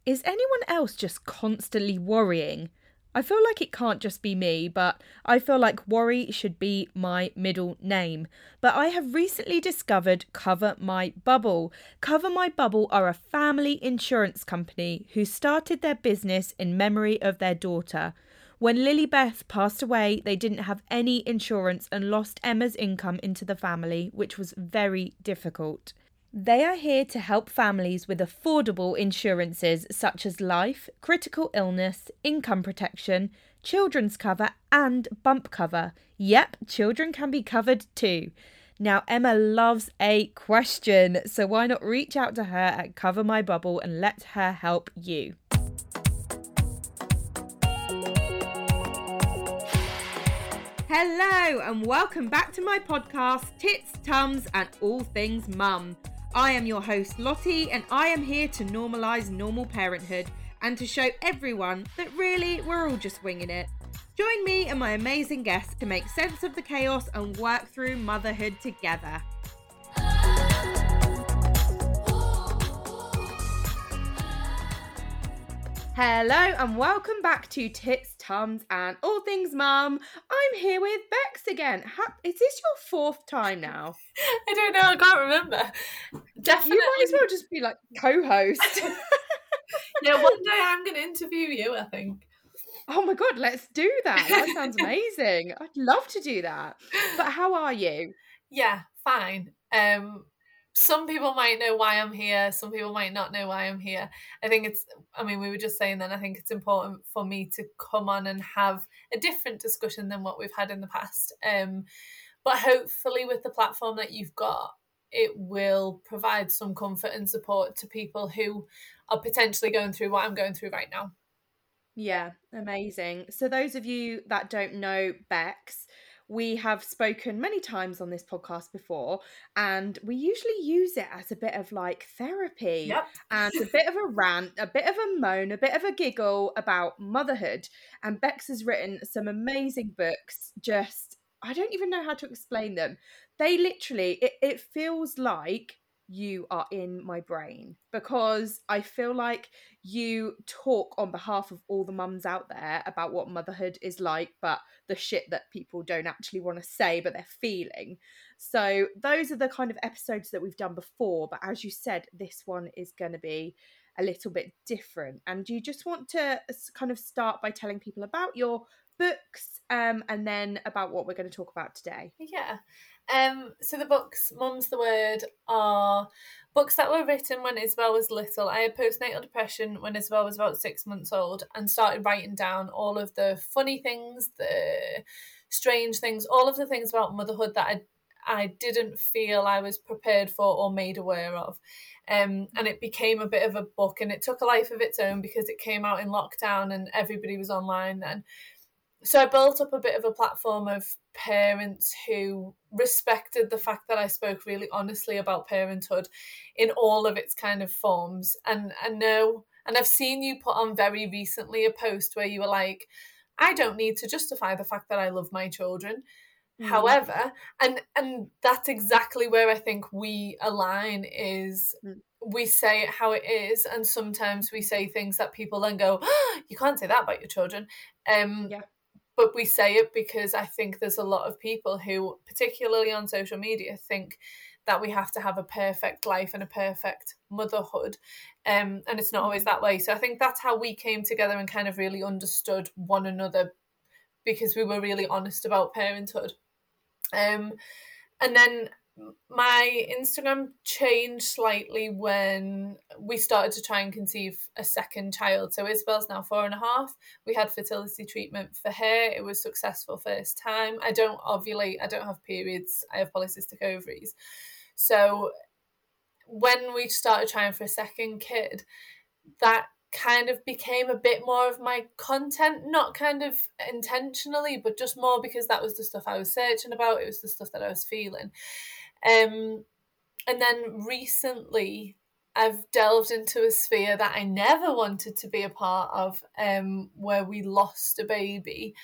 Is anyone else just constantly worrying? I feel like it can't just be me, but I feel like worry should be my middle name. But I have recently discovered Cover My Bubble. Cover My Bubble are a family insurance company who started their business in memory of their daughter. When Lilybeth passed away, they didn't have any insurance and lost Emma's income into the family, which was very difficult. They are here to help families with affordable insurances such as life, critical illness, income protection, children's cover, and bump cover. Yep, children can be covered too. Now, Emma loves a question, so why not reach out to her at Cover My Bubble and let her help you? Hello, and welcome back to my podcast, Tits, Tums, and All Things Mum. I am your host, Lottie, and I am here to normalise normal parenthood and to show everyone that really we're all just winging it. Join me and my amazing guests to make sense of the chaos and work through motherhood together. Hello and welcome back to Tits, Tums and All Things Mum. I'm here with Bex again. Is this your fourth time now? I don't know, I can't remember. Definitely. You might as well just be like co-host. Yeah, one day I'm going to interview you, I think. Oh my God, let's do that. That sounds amazing. I'd love to do that. But how are you? Yeah, fine. Some people might know why I'm here. Some people might not know why I'm here. We were just saying then, I think it's important for me to come on and have a different discussion than what we've had in the past. But hopefully with the platform that you've got, it will provide some comfort and support to people who are potentially going through what I'm going through right now. Yeah, amazing. So those of you that don't know Bex, we have spoken many times on this podcast before, and we usually use it as a bit of like therapy. Yep. And a bit of a rant, a bit of a moan, a bit of a giggle about motherhood. And Bex has written some amazing books. I don't even know how to explain them. They literally, it feels like you are in my brain, because I feel like you talk on behalf of all the mums out there about what motherhood is like, but the shit that people don't actually want to say, but they're feeling. So those are the kind of episodes that we've done before. But as you said, this one is going to be a little bit different. And do you just want to kind of start by telling people about your books, and then about what we're going to talk about today? Yeah. So the books, Mum's the Word, are books that were written when Isabel was little. I had postnatal depression when Isabel was about 6 months old and started writing down all of the funny things, the strange things, all of the things about motherhood that I didn't feel I was prepared for or made aware of. And it became a bit of a book, and it took a life of its own because it came out in lockdown and everybody was online then. So I built up a bit of a platform of parents who respected the fact that I spoke really honestly about parenthood in all of its kind of forms. And I've seen you put on very recently a post where you were like, I don't need to justify the fact that I love my children. However, and that's exactly where I think we align is we say it how it is, and sometimes we say things that people then go, oh, you can't say that about your children. Yeah. But we say it because I think there's a lot of people who, particularly on social media, think that we have to have a perfect life and a perfect motherhood. And it's not always that way. So I think that's how we came together and kind of really understood one another, because we were really honest about parenthood. And then my Instagram changed slightly when we started to try and conceive a second child. So Isabel's now 4.5. We had fertility treatment for her. It was successful first time. I don't ovulate. I don't have periods. I have polycystic ovaries. So when we started trying for a second kid, that kind of became a bit more of my content, not kind of intentionally, but just more because that was the stuff I was searching about. It was the stuff that I was feeling. And then recently I've delved into a sphere that I never wanted to be a part of, where we lost a baby.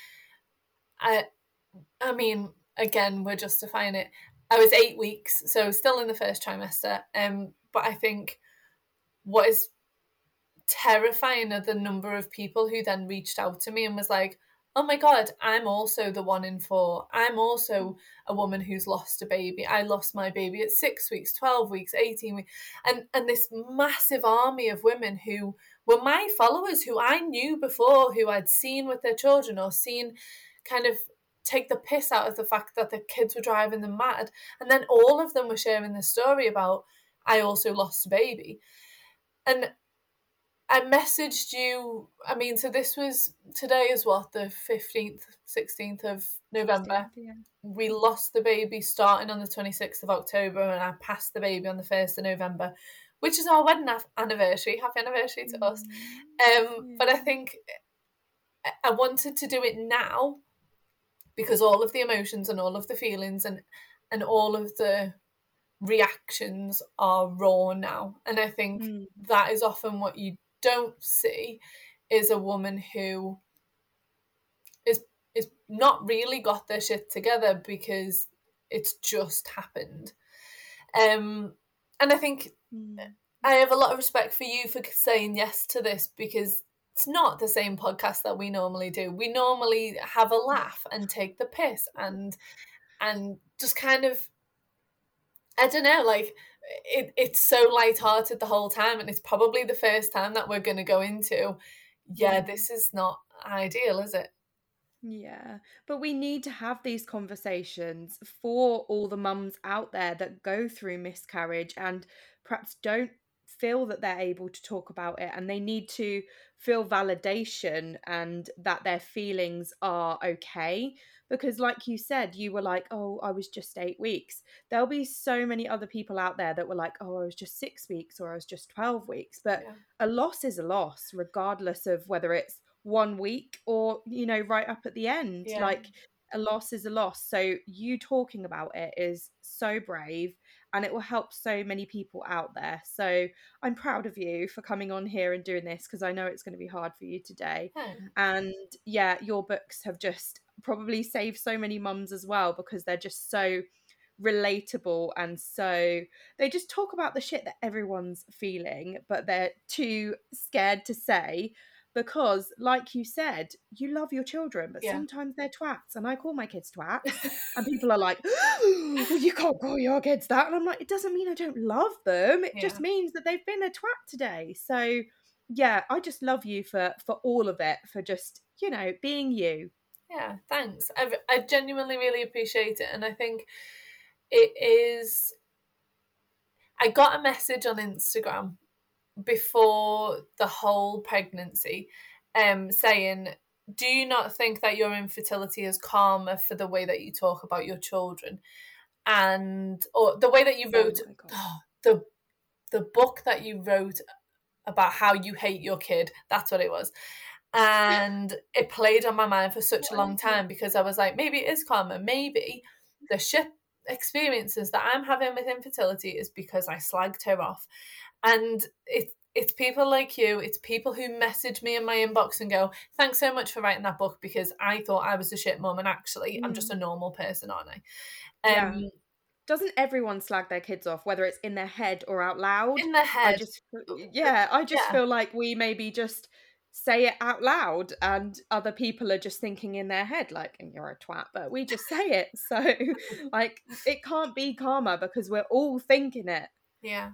I mean, again, we're justifying it. I was 8 weeks, so still in the first trimester. But I think what is terrifying are the number of people who then reached out to me and was like, oh my God, I'm also the 1 in 4. I'm also a woman who's lost a baby. I lost my baby at 6 weeks, 12 weeks, 18 weeks. And this massive army of women who were my followers, who I knew before, who I'd seen with their children or seen kind of take the piss out of the fact that the kids were driving them mad. And then all of them were sharing this story about, I also lost a baby. And I messaged you. I mean, so today is what, the 15th, 16th of November. 16th, yeah. We lost the baby starting on the 26th of October, and I passed the baby on the 1st of November, which is our wedding anniversary. Happy anniversary to us. But I think I wanted to do it now because all of the emotions and all of the feelings and all of the reactions are raw now. And I think that is often what you don't see, is a woman who is not really got their shit together because it's just happened. And I think I have a lot of respect for you for saying yes to this, because it's not the same podcast that we normally do. We normally have a laugh and take the piss and just kind of, I don't know, like it's so lighthearted the whole time, and it's probably the first time that we're going to go into, this is not ideal, is it? Yeah, but we need to have these conversations for all the mums out there that go through miscarriage and perhaps don't feel that they're able to talk about it, and they need to feel validation and that their feelings are okay. Because, like you said, you were like, oh, I was just 8 weeks. There'll be so many other people out there that were like, oh, I was just 6 weeks or I was just 12 weeks. But a loss is a loss, regardless of whether it's 1 week or, you know, right up at the end. Like, a loss is a loss. So you talking about it is so brave, and it will help so many people out there. So I'm proud of you for coming on here and doing this, because I know it's going to be hard for you today. And yeah, your books have just probably saved so many mums as well, because they're just so relatable, and so they just talk about the shit that everyone's feeling, but they're too scared to say, because, like you said, you love your children, but sometimes they're twats, and I call my kids twats, and people are like, well, you can't call your kids that, and I'm like, it doesn't mean I don't love them, it just means that they've been a twat today. So yeah, I just love you for all of it, for just, you know, being you. Yeah, thanks. I genuinely really appreciate it, and I think it is. I got a message on Instagram before the whole pregnancy, saying, do you not think that your infertility is karma for the way that you talk about your children, and or the way that you wrote the book that you wrote about how you hate your kid? That's what it was. And it played on my mind for such a long time, because I was like, maybe it is karma. Maybe the shit experiences that I'm having with infertility is because I slagged her off. And it's people like you, it's people who message me in my inbox and go, thanks so much for writing that book, because I thought I was a shit mum, and actually I'm just a normal person, aren't I? Doesn't everyone slag their kids off, whether it's in their head or out loud? In their head. I just feel like we maybe just say it out loud, and other people are just thinking in their head, like, you're a twat, but we just say it. So, like, it can't be karma, because we're all thinking it. Yeah.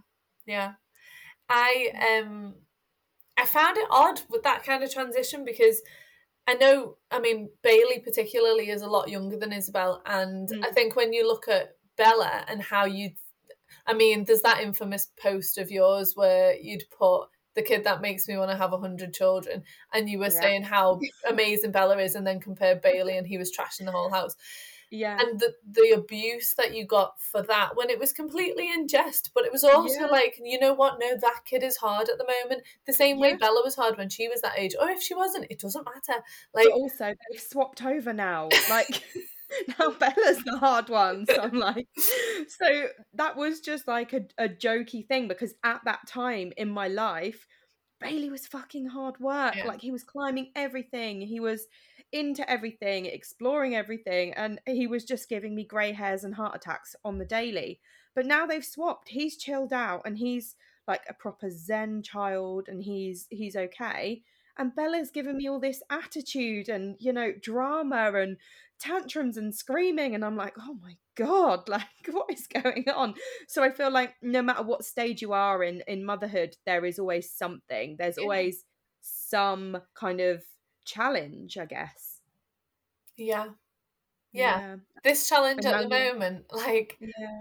I found it odd with that kind of transition, because I know, I mean, Bailey particularly is a lot younger than Isabel, and I think when you look at Bella and how there's that infamous post of yours where you'd put the kid that makes me want to have 100 children, and you were saying how amazing Bella is, and then compared Bailey and he was trashing the whole house. Yeah. And the abuse that you got for that, when it was completely in jest, but it was also like, you know what, no, that kid is hard at the moment, the same way Bella was hard when she was that age, or if she wasn't, it doesn't matter. Like, but also they've swapped over now, like now Bella's the hard one. So I'm like, so that was just like a jokey thing, because at that time in my life, Bailey was fucking hard work. Like, he was climbing everything, he was into everything, exploring everything, and he was just giving me grey hairs and heart attacks on the daily. But now they've swapped. He's chilled out, and he's like a proper Zen child and he's okay. And Bella's given me all this attitude and, drama and tantrums and screaming. And I'm like, oh my God, like, what is going on? So I feel like no matter what stage you are in motherhood, there is always something. There's always some kind of challenge, I guess. Yeah. Yeah. This challenge And at now the moment, like, yeah.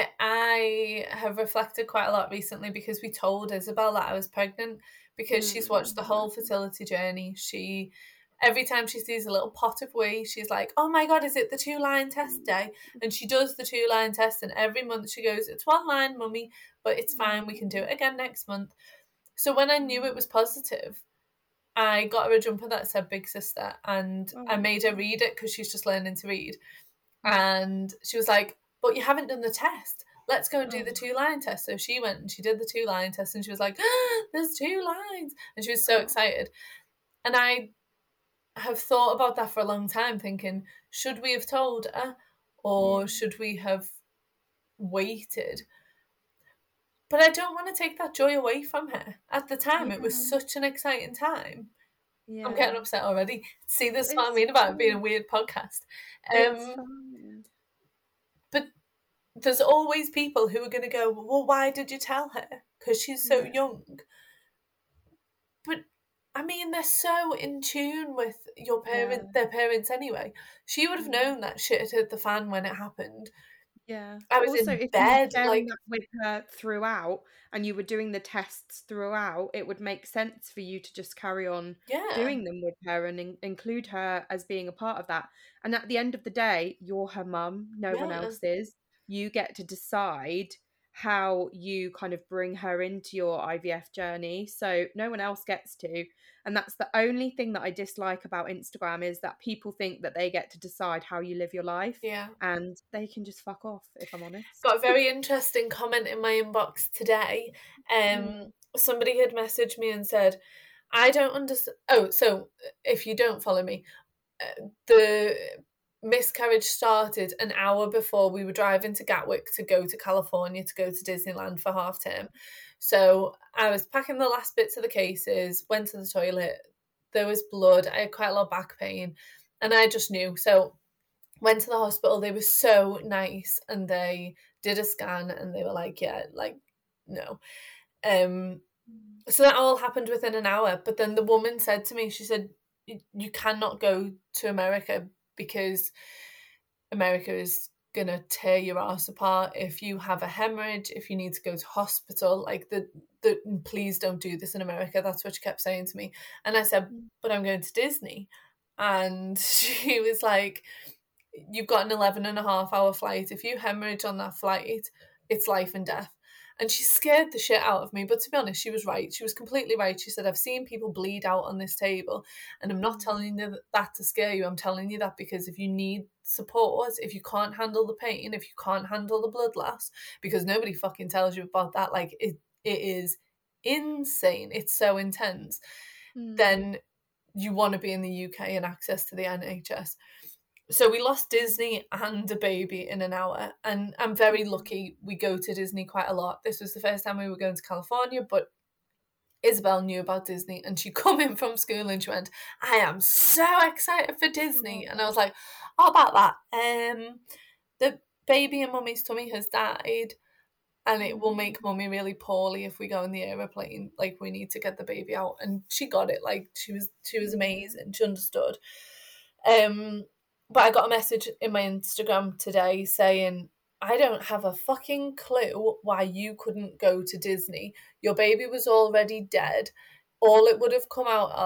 I have reflected quite a lot recently because we told Isabel that I was pregnant because she's watched the whole fertility journey. Every time she sees a little pot of wee, she's like, oh my God, is it the 2-line test day? And she does the 2-line test, and every month she goes, it's 1 line, mummy, but it's fine, we can do it again next month. So when I knew it was positive, I got her a jumper that said Big Sister, and I made her read it because she's just learning to read. And she was like, but you haven't done the test. Let's go and do the 2-line test. So she went and she did the 2-line test, and she was like, there's 2 lines. And she was so excited. And I have thought about that for a long time, thinking, should we have told her or should we have waited? But I don't want to take that joy away from her. At the time, it was such an exciting time. I'm getting upset already. See, this is what I mean about it being a weird podcast. It's fine. But there's always people who are going to go, well, why did you tell her? Because she's so young. But I mean, they're so in tune with their parents anyway. She would have known that shit had hit the fan when it happened. Yeah. I was Also, in if you were bed, sharing like, that with her throughout and you were doing the tests throughout, it would make sense for you to just carry on doing them with her and include her as being a part of that. And at the end of the day, you're her mum, no one else is. You get to decide how you kind of bring her into your IVF journey. So no one else gets to. And that's the only thing that I dislike about Instagram, is that people think that they get to decide how you live your life. Yeah. And they can just fuck off, if I'm honest. Got a very interesting comment in my inbox today. Somebody had messaged me and said, I don't understand. Oh, so if you don't follow me, the miscarriage started an hour before we were driving to Gatwick to go to California to go to Disneyland for half term. So I was packing the last bits of the cases, went to the toilet, there was blood, I had quite a lot of back pain, and I just knew. So went to the hospital, they were so nice, and they did a scan and they were like, yeah, like, no. So that all happened within an hour. But then the woman said to me, she said, you cannot go to America because America is gonna tear your ass apart if you have a hemorrhage, if you need to go to hospital. Like, please don't do this in America. That's what she kept saying to me. And I said, but I'm going to Disney. And she was like, you've got an 11.5-hour flight. If you hemorrhage on that flight, it's life and death. And she scared the shit out of me. But to be honest, she was right. She was completely right. She said, I've seen people bleed out on this table. And I'm not telling you that to scare you. I'm telling you that because if you need support, if you can't handle the pain, if you can't handle the blood loss, because nobody fucking tells you about that, like, it is insane. It's so intense. Then you want to be in the UK and access to the NHS. So we lost Disney and a baby in an hour, and I'm very lucky we go to Disney quite a lot. This was the first time we were going to California, but Isabel knew about Disney, and she come in from school and she went, I am so excited for Disney. And I was like, how about that? The baby in mummy's tummy has died, and it will make mummy really poorly if we go in the aeroplane. Like, we need to get the baby out. And she got it. Like, she was amazing. She understood. But I got a message in my Instagram today saying, I don't have a fucking clue why you couldn't go to Disney. Your baby was already dead. All it would have come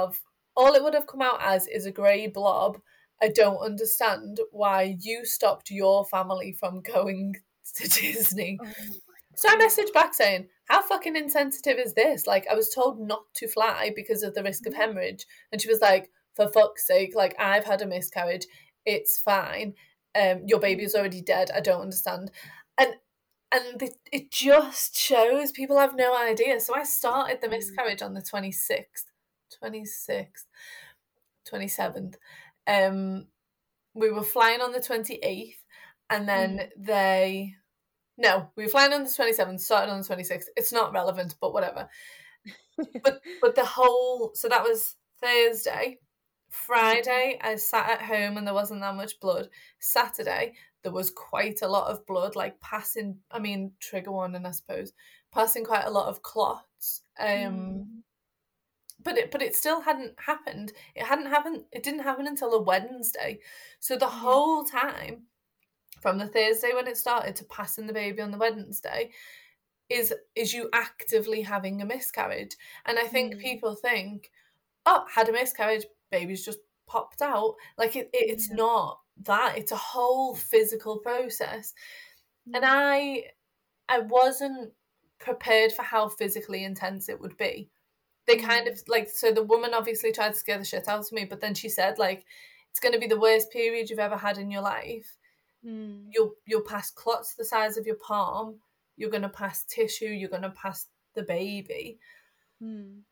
out as is a grey blob. I don't understand why you stopped your family from going to Disney. So I messaged back saying, how fucking insensitive is this? Like, I was told not to fly because of the risk of hemorrhage. And she was like, for fuck's sake, like, I've had a miscarriage. It's fine. Your baby is already dead. I don't understand. And it just shows people have no idea. So I started the miscarriage on the 27th. We were flying on the 28th, and then they No, we were flying on the 27th, started on the 26th. It's not relevant, but whatever. But the whole, so that was Thursday. Friday, I sat at home and there wasn't that much blood. Saturday, there was quite a lot of blood, like passing, I mean, trigger warning, I suppose, passing quite a lot of clots. But it still hadn't happened. It didn't happen until the Wednesday. So the whole time, from the Thursday when it started to passing the baby on the Wednesday, is you actively having a miscarriage. And I think people think, oh, had a miscarriage, baby's just popped out. Like it's not that. It's a whole physical process. And I wasn't prepared for how physically intense it would be. They kind of like, so the woman obviously tried to scare the shit out of me, but then she said, like, it's going to be the worst period you've ever had in your life. You'll pass clots the size of your palm. You're going to pass tissue. You're going to pass the baby. And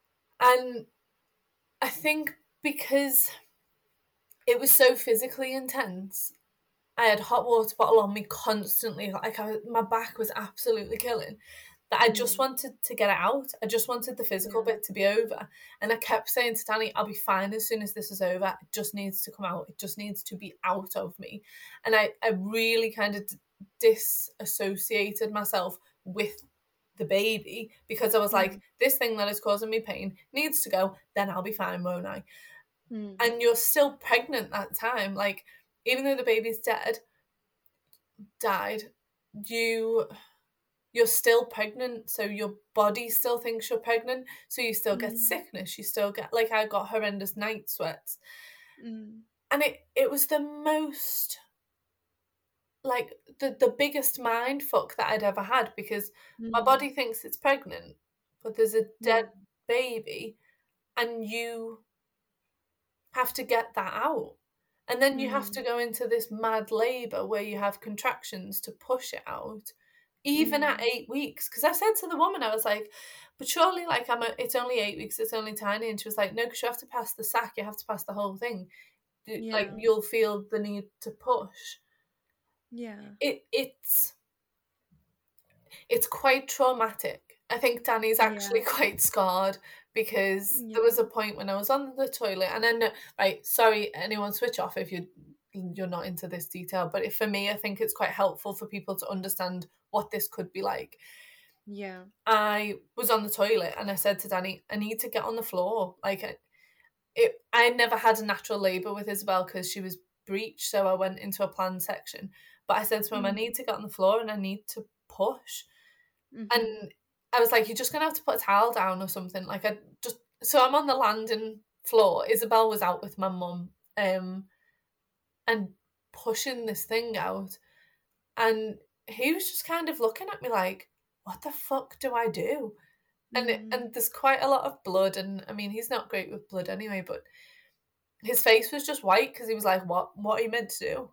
I think because it was so physically intense, I had hot water bottle on me constantly. Like my back was absolutely killing. That I just wanted to get it out. I just wanted the physical bit to be over. And I kept saying to Danny, I'll be fine as soon as this is over. It just needs to come out. It just needs to be out of me. And I really kind of disassociated myself with the baby because I was like, this thing that is causing me pain needs to go, then I'll be fine, won't I? And you're still pregnant that time. Like, even though the baby's died, you're still pregnant, so your body still thinks you're pregnant, so you still get sickness, you still get, like, I got horrendous night sweats. And it was the most, like, the biggest mind fuck that I'd ever had, because my body thinks it's pregnant, but there's a dead baby, and you have to get that out. And then you have to go into this mad labour where you have contractions to push it out. Even at 8 weeks, because I said to the woman, I was like, but surely, like, it's only 8 weeks, it's only tiny. And she was like, no, because you have to pass the sac, you have to pass the whole thing. Like, you'll feel the need to push. It's quite traumatic. I think Danny's actually quite scarred, because there was a point when I was on the toilet, and then, right, sorry, anyone switch off if you're not into this detail, but for me, I think it's quite helpful for people to understand what this could be like. I was on the toilet and I said to Danny, I need to get on the floor. Like, I had never had a natural labour with Isabel because she was breech, so I went into a planned section. But I said to him, I need to get on the floor and I need to push. And I was like, you're just going to have to put a towel down or something. Like, so I'm on the landing floor. Isabel was out with my mum, and pushing this thing out. And he was just kind of looking at me like, what the fuck do I do? And there's quite a lot of blood, and I mean, he's not great with blood anyway, but his face was just white because he was like, what are you meant to do?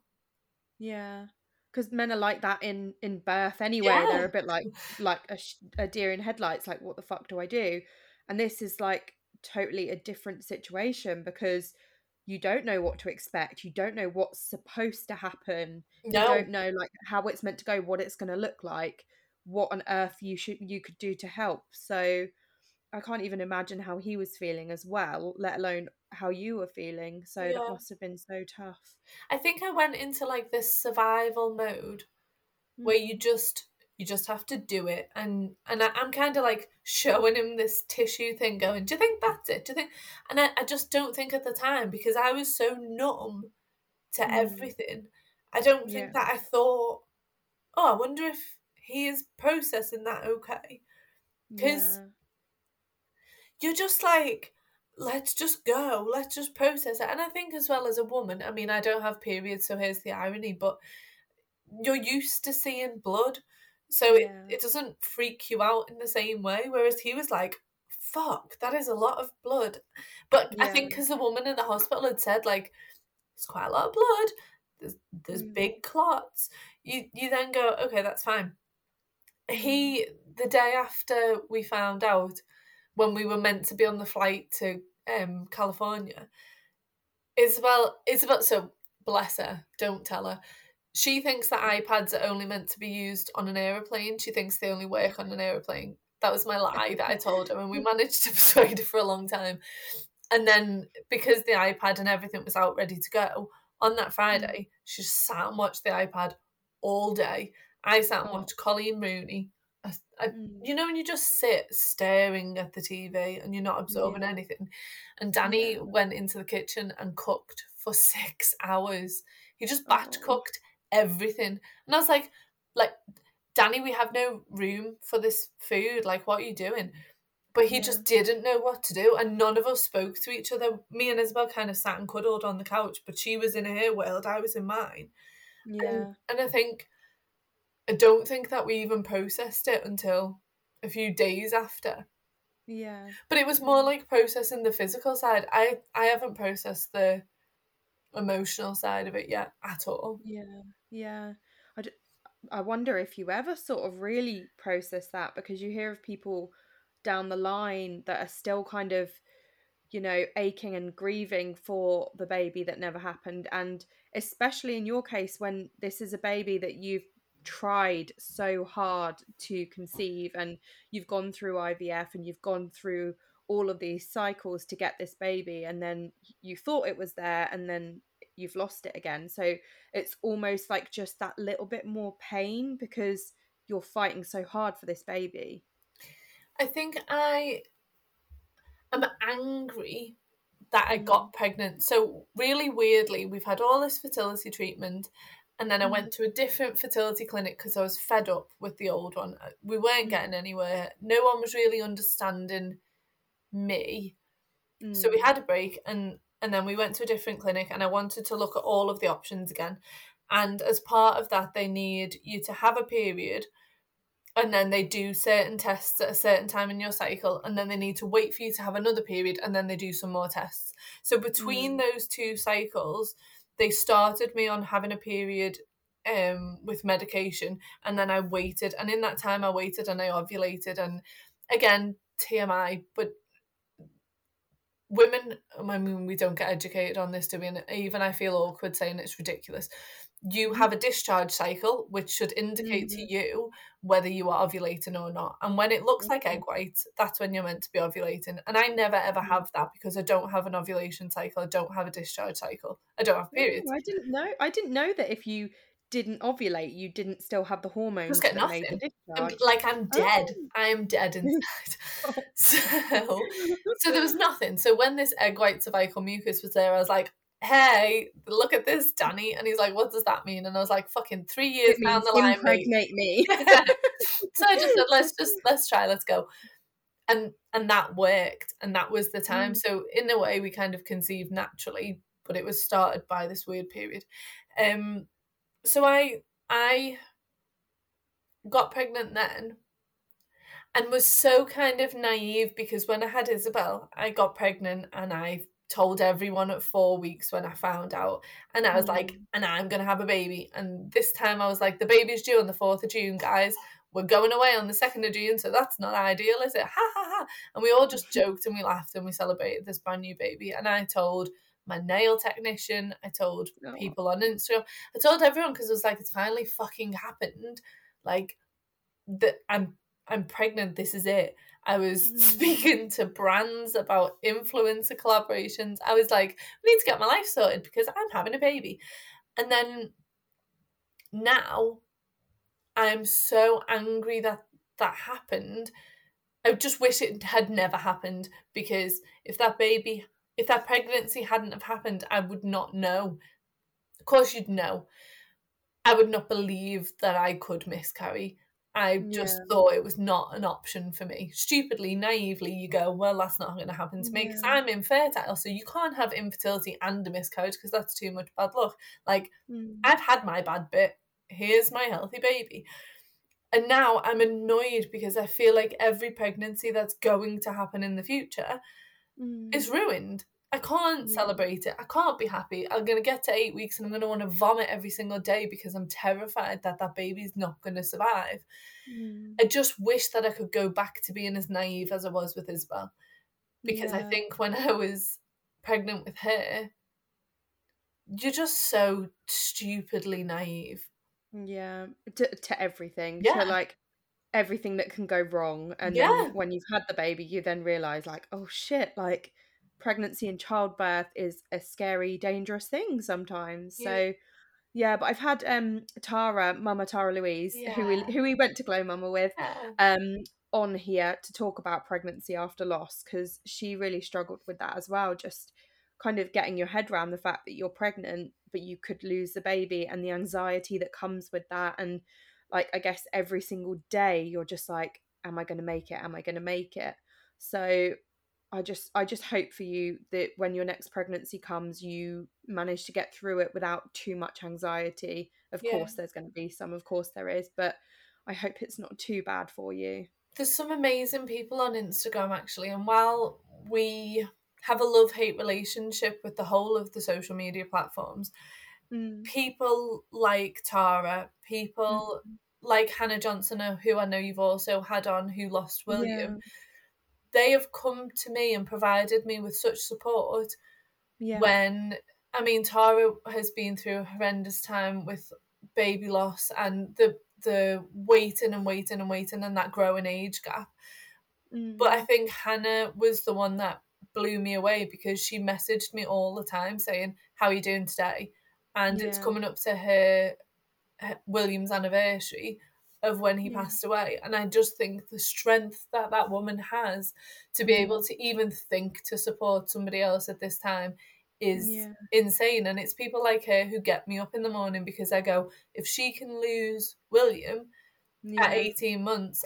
Because men are like that in birth anyway. They're a bit like a deer in headlights, like, what the fuck do I do? And this is like totally a different situation, because you don't know what to expect, you don't know what's supposed to happen, you don't know, like, how it's meant to go, what it's going to look like, what on earth you could do to help. So I can't even imagine how he was feeling as well, let alone how you were feeling. So that must have been so tough. I think I went into like this survival mode where you just have to do it, and I'm kind of like showing him this tissue thing, going, do you think that's it? Do you think? And I just don't think at the time, because I was so numb to everything. I don't think that I thought, oh, I wonder if he is processing that okay, because you're just like, let's just go, let's just process it. And I think as well, as a woman, I mean, I don't have periods, so here's the irony, but you're used to seeing blood, so it doesn't freak you out in the same way, whereas he was like, fuck, that is a lot of blood. But I think because the woman in the hospital had said, like, there's quite a lot of blood, there's big clots, you then go, okay, that's fine. The day after we found out, when we were meant to be on the flight to California, Isabel, so bless her, don't tell her, She thinks that iPads are only meant to be used on an aeroplane. She thinks they only work on an aeroplane. That was my lie that I told her, and we managed to persuade her for a long time. And then because the iPad and everything was out ready to go, on that Friday, she just sat and watched the iPad all day. I sat and watched Colleen Rooney. You know, when you just sit staring at the TV and you're not absorbing anything. And Danny went into the kitchen and cooked for 6 hours. He just batch cooked everything. And I was like, Danny, we have no room for this food. Like, what are you doing? But he just didn't know what to do, and none of us spoke to each other. Me and Isabel kind of sat and cuddled on the couch, but she was in her world, I was in mine. Yeah. And I don't think that we even processed it until a few days after. Yeah. But it was more like processing the physical side. I haven't processed the emotional side of it yet at all. Yeah. Yeah. I wonder if you ever sort of really process that, because you hear of people down the line that are still kind of, you know, aching and grieving for the baby that never happened. And especially in your case, when this is a baby that you've tried so hard to conceive, and you've gone through IVF and you've gone through all of these cycles to get this baby, and then you thought it was there and then you've lost it again. So it's almost like just that little bit more pain because you're fighting so hard for this baby. I think I am angry that I got pregnant. So really weirdly, we've had all this fertility treatment, and then I went to a different fertility clinic because I was fed up with the old one. We weren't getting anywhere. No one was really understanding me. So we had a break, and then we went to a different clinic, and I wanted to look at all of the options again. And as part of that, they need you to have a period, and then they do certain tests at a certain time in your cycle, and then they need to wait for you to have another period, and then they do some more tests. So between those two cycles, they started me on having a period with medication, and then I waited, and in that time I waited and I ovulated. And again, TMI, but women, I mean, we don't get educated on this, do we? And even I feel awkward saying it's ridiculous. You have a discharge cycle, which should indicate to you whether you are ovulating or not. And when it looks like egg whites, that's when you're meant to be ovulating. And I never ever have that because I don't have an ovulation cycle. I don't have a discharge cycle. I don't have periods. I didn't know. I didn't know that if you didn't ovulate, you didn't still have the hormones Just get that made the nothing. discharge. I'm dead. I am dead inside. So there was nothing. So when this egg white cervical mucus was there, I was like, hey, look at this, Danny. And he's like, what does that mean? And I was like, fucking 3 years It down means the line, mate. impregnate me. So I just said, let's try, let's go. And that worked. And that was the time. So in a way, we kind of conceived naturally, but it was started by this weird period. So I got pregnant then, and was so kind of naive because when I had Isabel, I got pregnant and I told everyone at 4 weeks when I found out. And I was like, and I'm going to have a baby. And this time I was like, the baby's due on the 4th of June, guys. We're going away on the 2nd of June, so that's not ideal, is it? Ha ha ha. And we all just joked and we laughed and we celebrated this brand new baby. And I told my nail technician, I told people on Instagram, I told everyone because it was like, it's finally fucking happened. Like, I'm pregnant, this is it. I was speaking to brands about influencer collaborations. I was like, I need to get my life sorted because I'm having a baby. And then now I'm so angry that that happened. I just wish it had never happened, because if that pregnancy hadn't have happened, I would not know. Of course you'd know. I would not believe that I could miscarry. I just thought it was not an option for me. Stupidly, naively, you go, well, that's not going to happen to me because I'm infertile, so you can't have infertility and a miscarriage because that's too much bad luck. Like, I've had my bad bit. Here's my healthy baby. And now I'm annoyed because I feel like every pregnancy that's going to happen in the future is ruined. I can't celebrate it. I can't be happy. I'm going to get to 8 weeks and I'm going to want to vomit every single day because I'm terrified that that baby's not going to survive. I just wish that I could go back to being as naive as I was with Isabel. Because I think when I was pregnant with her, you're just so stupidly naive. Yeah, to everything, to Yeah, like everything that can go wrong, and then yeah, when you've had the baby, you then realize like, oh shit, like pregnancy and childbirth is a scary, dangerous thing sometimes. yeah, So yeah, but I've had Tara, Mama Tara Louise, yeah, who we went to Glow Mama with, yeah, um, on here to talk about pregnancy after loss, because she really struggled with that as well. Just kind of getting your head around the fact that you're pregnant, but you could lose the baby, and the anxiety that comes with that. And like, I guess every single day you're just like, am I going to make it? Am I going to make it? So I just hope for you that when your next pregnancy comes, you manage to get through it without too much anxiety. Of yeah. course there's going to be some, of course there is, but I hope it's not too bad for you. There's some amazing people on Instagram actually, and while we have a love-hate relationship with the whole of the social media platforms, Mm. people like Tara, Mm. people like Hannah Johnson, who I know you've also had on, who lost Yeah. William, they have come to me and provided me with such support Yeah. when, I mean, Tara has been through a horrendous time with baby loss and the waiting and waiting and waiting and that growing age gap. But I Mm. think Hannah was the one that blew me away because she messaged me all the time saying, "How are you doing today?" And it's Yeah. coming up to her William's anniversary of when he Yeah. passed away. And I just think the strength that that woman has to be able Mm. to even think to support somebody else at this time is Yeah. insane. And it's people like her who get me up in the morning because I go, if she can lose William at Yeah. 18 months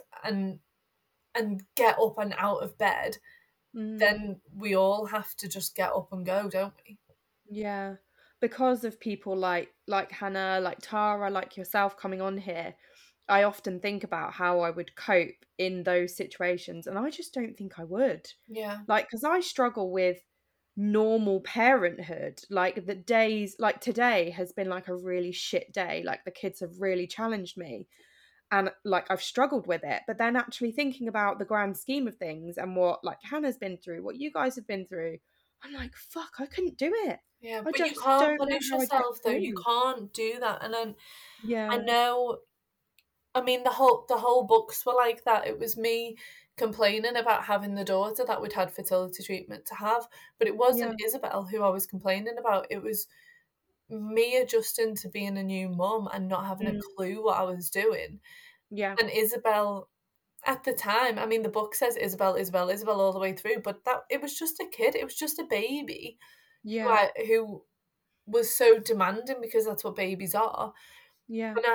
and get up and out of bed, Mm. then we all have to just get up and go, don't we? Yeah. Because of people like Hannah, like Tara, like yourself coming on here, I often think about how I would cope in those situations, and I just don't think I would. Yeah. Like, because I struggle with normal parenthood. Like, the days, like today has been like a really shit day. Like, the kids have really challenged me, and like I've struggled with it. But then actually thinking about the grand scheme of things and what like Hannah's been through, what you guys have been through, I'm like, fuck, I couldn't do it. Yeah, I but you just can't don't know punish how I'd get yourself though. You through. can't do that. And then I Yeah. know, I mean, the whole books were like that. It was me complaining about having the daughter that we'd had fertility treatment to have, but it Yeah. wasn't Isabel who I was complaining about. It was me adjusting to being a new mum and not having a Mm. clue what I was doing. Yeah. And Isabel at the time, I mean, the book says Isabel, Isabel, Isabel all the way through, but that it was just a kid. It was just a baby Yeah. who was so demanding because that's what babies are. Yeah. And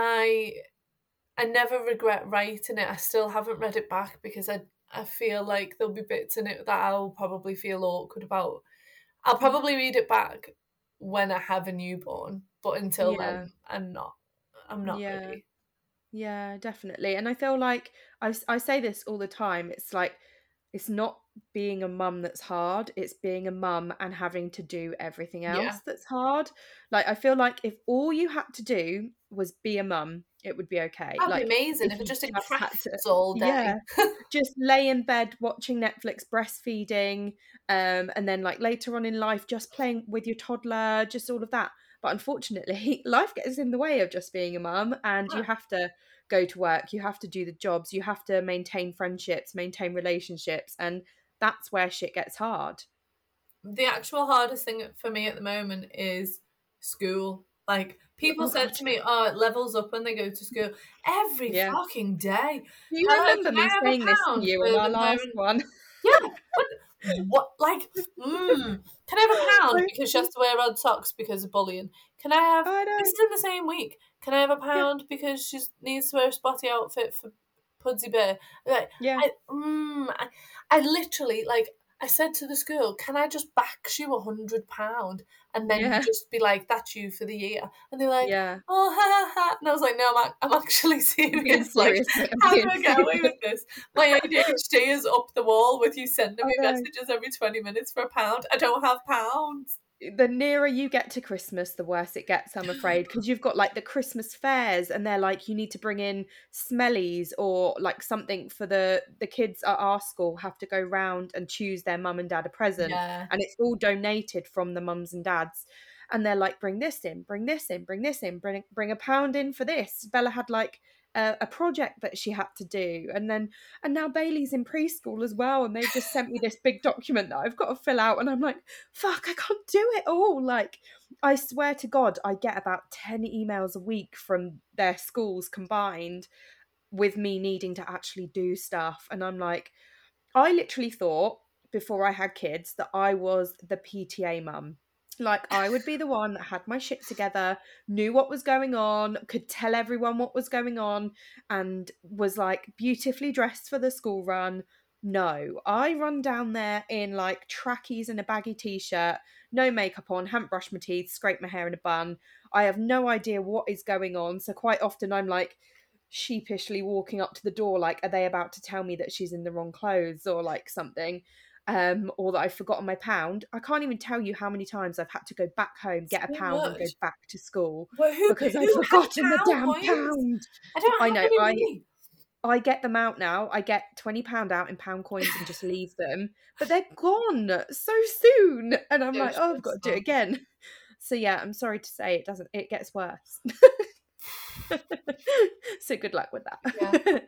I never regret writing it. I still haven't read it back because I feel like there'll be bits in it that I'll probably feel awkward about. I'll Mm. probably read it back when I have a newborn, but until Yeah. then, I'm not Yeah. ready. Yeah, definitely. And I feel like I say this all the time. It's like it's not being a mum that's hard, it's being a mum and having to do everything Yeah, else that's hard. Like I feel like if all you had to do was be a mum, it would be okay. that'd be Like amazing if if it you just did just had to, crafts all yeah, day. just lay in bed watching Netflix, breastfeeding, and then like later on in life just playing with your toddler, just all of that. But unfortunately, life gets in the way of just being a mum, and you have to go to work, you have to do the jobs, you have to maintain friendships, maintain relationships, and that's where shit gets hard. The actual hardest thing for me at the moment is school. Like people Oh said god, to me, "Oh, it levels up when they go to school." Every yeah. fucking day. Do you Hello, remember can me I have saying a this to pound you for on our the last parent? one? Yeah, what? Like, can I have a pound I because she has to wear red socks because of bullying? Can I have? I This know. is in the same week. Can I have a Yeah, pound because she needs to wear a spotty outfit for Pudsey Bear? Like, yeah, I literally like. I said to the school, "Can I just back you £100 and then you yeah, just be like, that's you for the year?" And they're like, yeah. "Oh, ha ha ha!" And I was like, "No, I'm actually I'm being serious. Like, serious, mate. I'm how do being I get away serious. with this? My ADHD is up the wall with you sending I me know. messages every 20 minutes for a pound. I don't have pounds." The nearer you get to Christmas, the worse it gets, I'm afraid, because you've got like the Christmas fairs, and they're like you need to bring in smellies or like something for the kids at our school have to go round and choose their mum and dad a present, Yeah. and it's all donated from the mums and dads. and they're like, bring this in, bring this in, bring this in, bring £1 in for this. Bella had like a project that she had to do, and now Bailey's in preschool as well, and they've just sent me this big document that I've got to fill out, and I'm like, fuck, I can't do it all. Like, I swear to God, I get about 10 emails a week from their schools combined with me needing to actually do stuff. And I'm like, I literally thought before I had kids that I was the PTA mum. Like, I would be the one that had my shit together, knew what was going on, could tell everyone what was going on, and was like beautifully dressed for the school run. No, I run down there in like trackies and a baggy t-shirt, no makeup on, haven't brushed my teeth, scraped my hair in a bun. I have no idea what is going on. So quite often I'm like sheepishly walking up to the door, like, are they about to tell me that she's in the wrong clothes or like something? Or that I've forgotten my pound. I can't even tell you how many times I've had to go back home, get a So pound, and go much. back to school But because I've who has forgotten the pound damn coins? pound. I don't I have know. any I money. I get them out now. I get £20 out in pound coins and just leave them, but they're gone so soon, and I'm So like, oh, I've got to do it stressful. again. So yeah, I'm sorry to say it gets worse. So good luck with Yeah. that.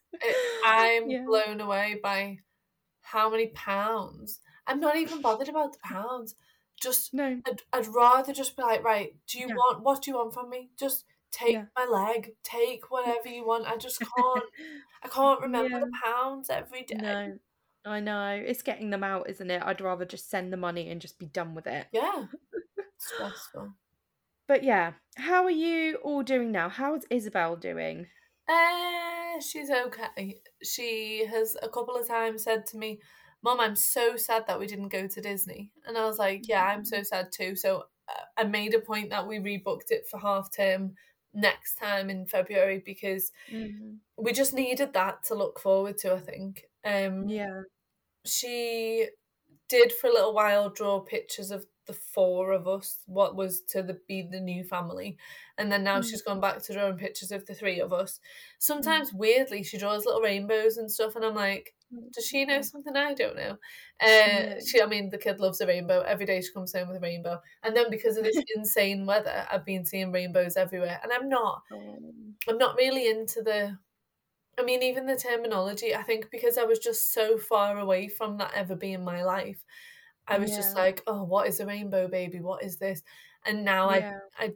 I'm Yeah. blown away by how many pounds. I'm not even bothered about the pounds. Just, No. I'd rather just be like, right, Yeah. what do you want from me? Just take Yeah. my leg, take whatever you want. I can't remember Yeah. the pounds every day. No. I know. It's getting them out, isn't it? I'd rather just send the money and just be done with it. Yeah, stressful. But yeah, how are you all doing now? How's Isabel doing? She's okay. She has a couple of times said to me, Mum, I'm so sad that we didn't go to Disney. And I was like, yeah, I'm so sad too. So I made a point that we rebooked it for half term next time in February because Mm. we just needed that to look forward to, I think. Yeah. She did for a little while draw pictures of the four of us, what was to be the new family, and then now Mm. she's gone back to drawing pictures of the three of us. Mm. Sometimes weirdly she draws little rainbows and stuff, and I'm like, does she know something I don't know? Yeah. I mean, the kid loves a rainbow. Every day she comes home with a rainbow, and then because of this insane weather, I've been seeing rainbows everywhere, and I'm not really into the. I mean, even the terminology, I think because I was just so far away from that ever being my life, I was just Yeah. like, oh, what is a rainbow baby? What is this? And now Yeah.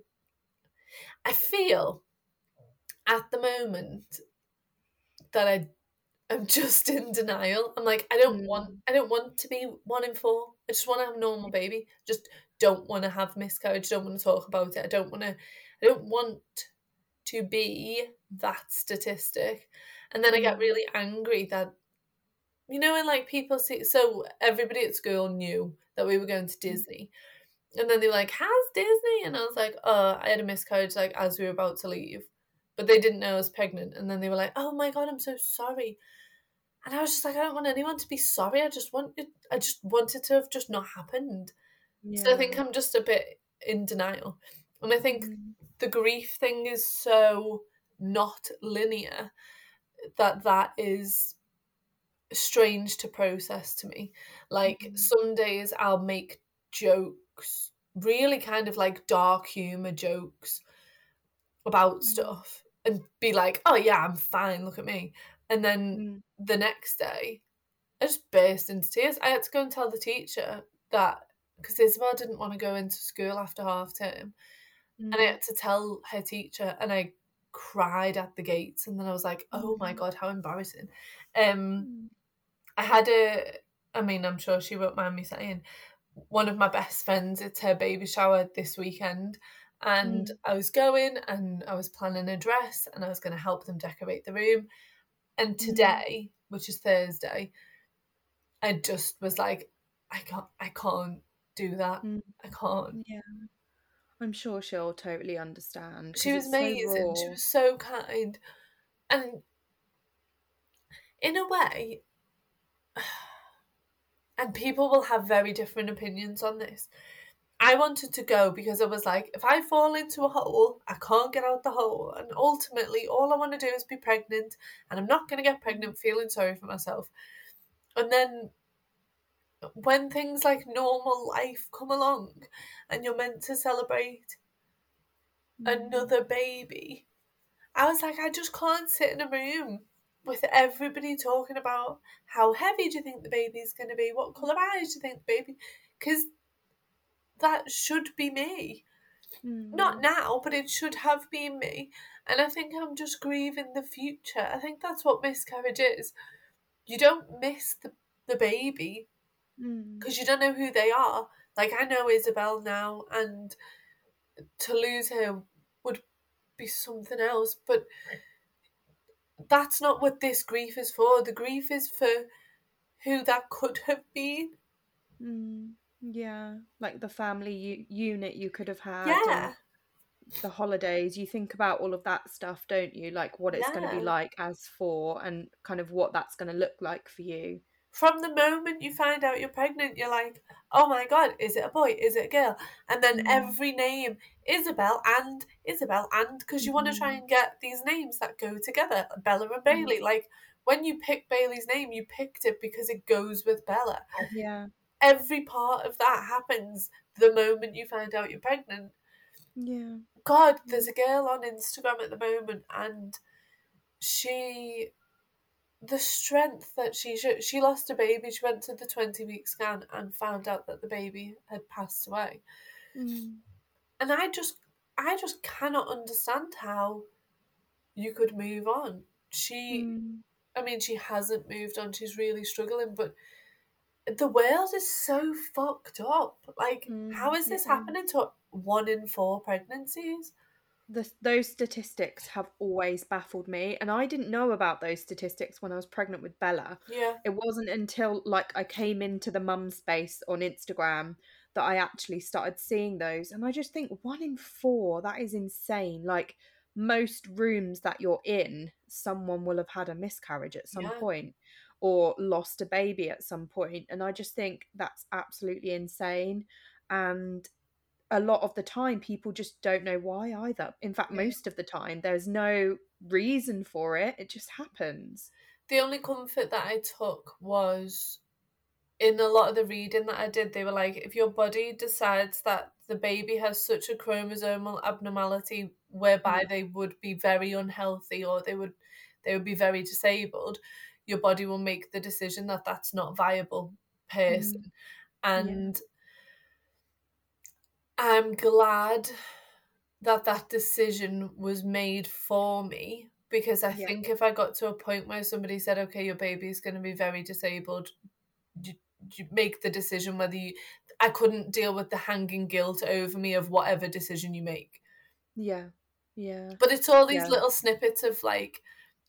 I feel at the moment that I'm just in denial. I'm like, Mm. I don't want to be 1 in 4. I just want to have a normal baby. Just don't want to have miscarriage. Don't want to talk about it. I don't want to be that statistic. And then I get Mm. really angry that, you know, when like people see, so everybody at school knew that we were going to Disney. And then they were like, how's Disney? And I was like, oh, I had a miscarriage like as we were about to leave. But they didn't know I was pregnant. And then they were like, oh my God, I'm so sorry. And I was just like, I don't want anyone to be sorry. I just wanted to have just not happened. So I think Yeah. I'm just a bit in denial. And I think Mm. the grief thing is so not linear that is strange to process to me. Like Mm. some days I'll make jokes, really kind of like dark humor jokes about Mm. stuff and be like, oh yeah, I'm fine, look at me. And then Mm. the next day I just burst into tears. I had to go and tell the teacher that because Isabel didn't want to go into school after half term. And I Mm. had to tell her teacher and I cried at the gates and then I was like, oh my Mm. God, how embarrassing. Mm. I had I mean, I'm sure she won't mind me saying, one of my best friends, it's her baby shower this weekend. And Mm. I was going and I was planning a dress and I was going to help them decorate the room. And Mm. today, which is Thursday, I just was like, I can't do that. Mm. I can't. Yeah. I'm sure she'll totally understand She because was it's so amazing. She raw. was so kind. And in a way, and people will have very different opinions on this. I wanted to go because I was like, if I fall into a hole, I can't get out the hole. And ultimately, all I want to do is be pregnant. And I'm not going to get pregnant feeling sorry for myself. And then when things like normal life come along and you're meant to celebrate another baby, I was like, I just can't sit in a room with everybody talking about how heavy do you think the baby's going to be, what colour eyes do you think the baby, because that should be me. Not now, but it should have been me. And I think I'm just grieving the future. I think that's what miscarriage is. You don't miss the baby because you don't know who they are. Like, I know Isabel now, and to lose her would be something else, but that's not what this grief is for. The grief is for who that could have been. Yeah, like the family unit you could have had, and Yeah, the holidays. You think about all of that stuff, don't you? Like what it's going to be yeah. like as four, and kind of what that's going to look like for you. From the moment you find out you're pregnant, you're like, oh my God, is it a boy? Is it a girl? And then every name, Isabel, because you want to try and get these names that go together, Bella and Bailey. Like, when you pick Bailey's name, you picked it because it goes with Bella. Yeah, Every part of that happens the moment you find out you're pregnant. yeah, God, there's a girl on Instagram at the moment, and she, the strength that she lost a baby. She went to the 20-week scan and found out that the baby had passed away. And I just cannot understand how you could move on. I mean, she hasn't moved on. She's really struggling, but the world is so fucked up. Like, how is it this is. happening to 1 in 4 pregnancies? Those statistics have always baffled me, and I didn't know about those statistics when I was pregnant with Bella. Yeah, It wasn't until like I came into the mum space on Instagram that I actually started seeing those, and I just think 1 in 4, that is insane. Like most rooms that you're in, someone will have had a miscarriage at some yeah, point or lost a baby at some point, and I just think that's absolutely insane. And a lot of the time people just don't know why either. In fact, yeah. most of the time there's no reason for it. It just happens. The only comfort that I took was in a lot of the reading that I did, they were like, if your body decides that the baby has such a chromosomal abnormality whereby Mm, they would be very unhealthy or they would be very disabled, your body will make the decision that that's not a viable mm, person. yeah, And I'm glad that that decision was made for me, because I yeah, think if I got to a point where somebody said, okay, your baby's going to be very disabled, you, you make the decision whether you. I couldn't deal with the hanging guilt over me of whatever decision you make. yeah, yeah, But it's all these yeah, little snippets of like,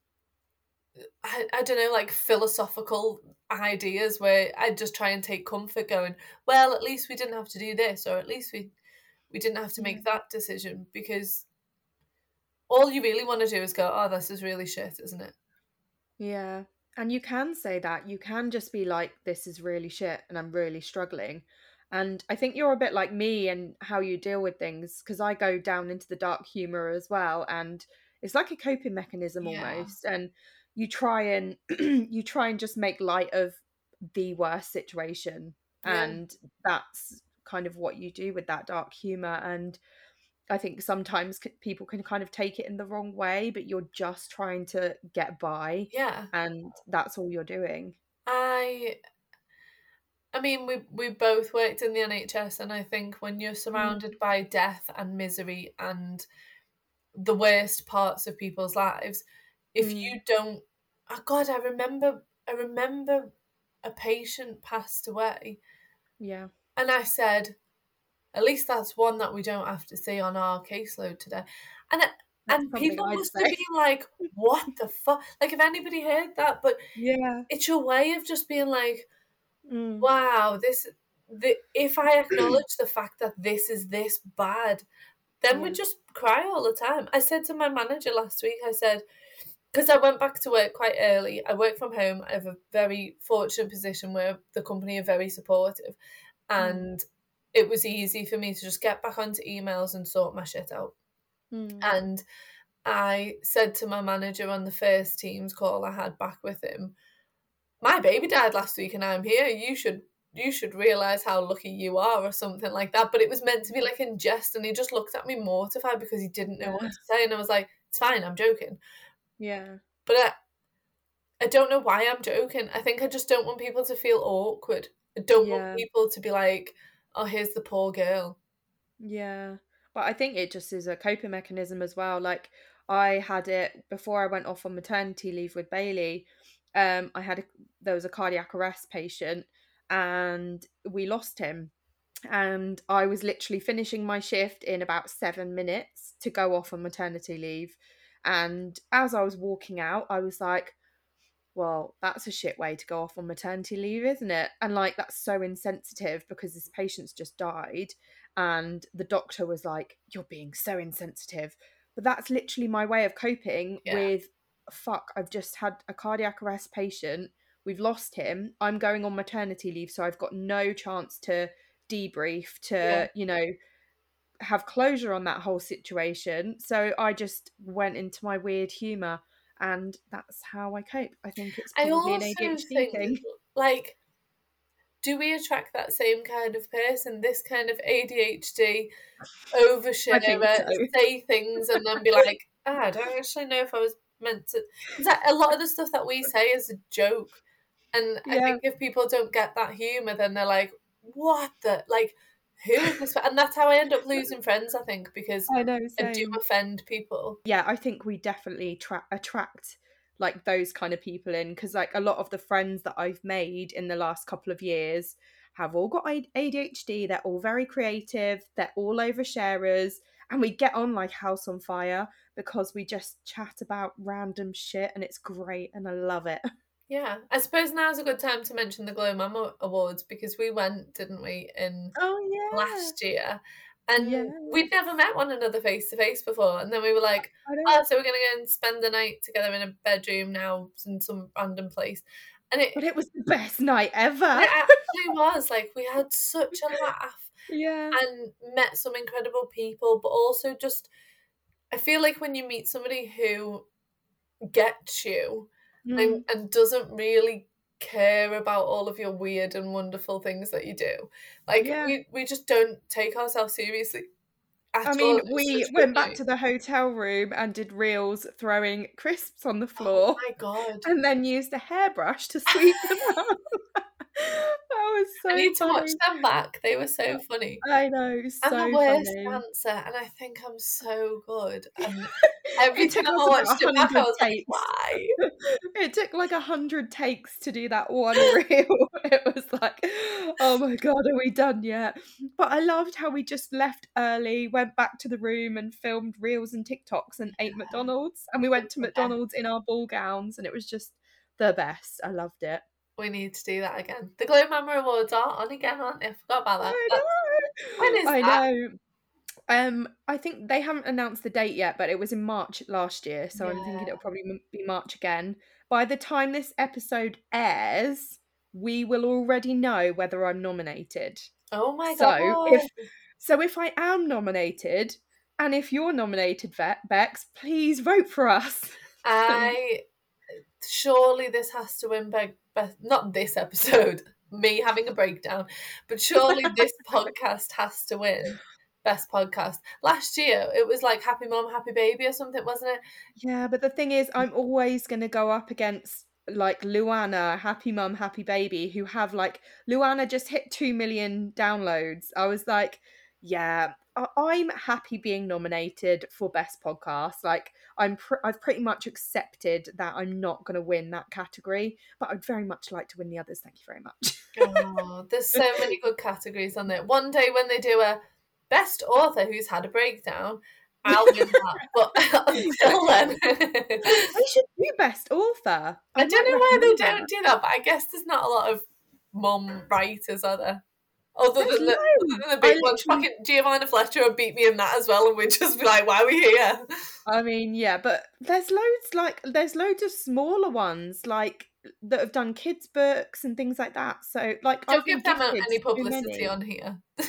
I don't know, like philosophical ideas where I just try and take comfort going, well, at least we didn't have to do this, or at least we didn't have to yeah, make that decision, because all you really want to do is go, oh, this is really shit, isn't it? yeah. And you can say that. You can just be like, this is really shit and I'm really struggling. And I think you're a bit like me and how you deal with things, because I go down into the dark humor as well. And it's like a coping mechanism Yeah. almost. And you try and you try and just make light of the worst situation. Yeah. And that's kind of what you do with that dark humor. And I think sometimes people can kind of take it in the wrong way, but you're just trying to get by, Yeah. and that's all you're doing. I I mean, we both worked in the NHS, and I think when you're Mm, surrounded by death and misery and the worst parts of people's lives, if mm, you don't, oh God, I remember a patient passed away, yeah, and I said, at least that's one that we don't have to see on our caseload today, and that's and something people I'd must have say. been like, what the fuck? Like, if anybody heard that, but Yeah. it's your way of just being like, Mm. wow, if I acknowledge the fact that this is this bad, then we Yeah. just cry all the time. I said to my manager last week, I said, because I went back to work quite early. I work from home. I have a very fortunate position where the company are very supportive, Mm, and it was easy for me to just get back onto emails and sort my shit out. mm, And I said to my manager on the first Teams call I had back with him, my baby died last week and I'm here. you should realise how lucky you are, or something like that. But it was meant to be like in jest, and he just looked at me mortified because he didn't know what to say, and I was like, it's fine, I'm joking. Yeah. But I don't know why I'm joking. I think I just don't want people to feel awkward. I don't want people to be like, oh, here's the poor girl. Yeah. But I think it just is a coping mechanism as well. Like, I had it before I went off on maternity leave with Bailey. There was a cardiac arrest patient, and we lost him. And I was literally finishing my shift in about 7 minutes to go off on maternity leave. And as I was walking out, I was like, well, that's a shit way to go off on maternity leave, isn't it? And like, that's so insensitive because this patient's just died. And the doctor was like, you're being so insensitive. But that's literally my way of coping with, fuck, I've just had a cardiac arrest patient. We've lost him. I'm going on maternity leave. So I've got no chance to debrief, to, have closure on that whole situation. So I just went into my weird humour. And that's how I cope. I think it's probably an ADHD thing. Like, do we attract that same kind of person? This kind of ADHD overshare, say things and then be like, I don't actually know if I was meant to. Because a lot of the stuff that we say is a joke. And I think if people don't get that humour, then they're like, what the? Like, who is this? And that's how I end up losing friends, I think, because I do offend people. Yeah, I think we definitely attract like those kind of people in, because like a lot of the friends that I've made in the last couple of years have all got ADHD. They're all very creative. They're all oversharers. And we get on like house on fire because we just chat about random shit, and it's great and I love it. Yeah, I suppose now's a good time to mention the Glow Mama Awards, because we went, didn't we, in last year, and we'd never met one another face to face before, and then we were like, oh, so we're gonna go and spend the night together in a bedroom now in some random place, but it was the best night ever. It actually was. Like, we had such a laugh, and met some incredible people, but also just, I feel like when you meet somebody who gets you and doesn't really care about all of your weird and wonderful things that you do, like, we just don't take ourselves seriously at all. We went back to the hotel room and did reels throwing crisps on the floor. Oh my God. And then used a hairbrush to sweep them up. That was so funny. I need to watch them back. They were so funny. I know, so I'm the worst dancer, and I think I'm so good. And every time I watched it back, I was like, why? It took like 100 takes to do that one reel. It was like, oh my God, are we done yet? But I loved how we just left early, went back to the room and filmed reels and TikToks and ate McDonald's. And we went to McDonald's in our ball gowns, and it was just the best. I loved it. We need to do that again. The Glow Mama Awards are on again, aren't they? I forgot about that. When is that? I know. I think they haven't announced the date yet, but it was in March last year, so I'm thinking it'll probably be March again. By the time this episode airs, we will already know whether I'm nominated. Oh my God. So if I am nominated, and if you're nominated, Bex, please vote for us. Surely this has to win not this episode, me having a breakdown, but surely this podcast has to win best podcast. Last year it was like Happy Mom, Happy Baby or something, wasn't it? Yeah, but the thing is, I'm always going to go up against like Luana, Happy Mum, Happy Baby, who have like, Luana just hit 2 million downloads. I was like, yeah, I'm happy being nominated for best podcast. Like, I've pretty much accepted that I'm not going to win that category, but I'd very much like to win the others. Thank you very much. Oh, there's so many good categories on there. One day when they do a best author who's had a breakdown, I'll win that. But until then, they should do best author. I don't know why they don't do that, but I guess there's not a lot of mum writers, are there? Other than the big ones, fucking Giovanna Fletcher would beat me in that as well, and we'd just be like, why are we here? I mean, yeah, but there's loads of smaller ones like that have done kids' books and things like that. So like, don't give them any publicity on here.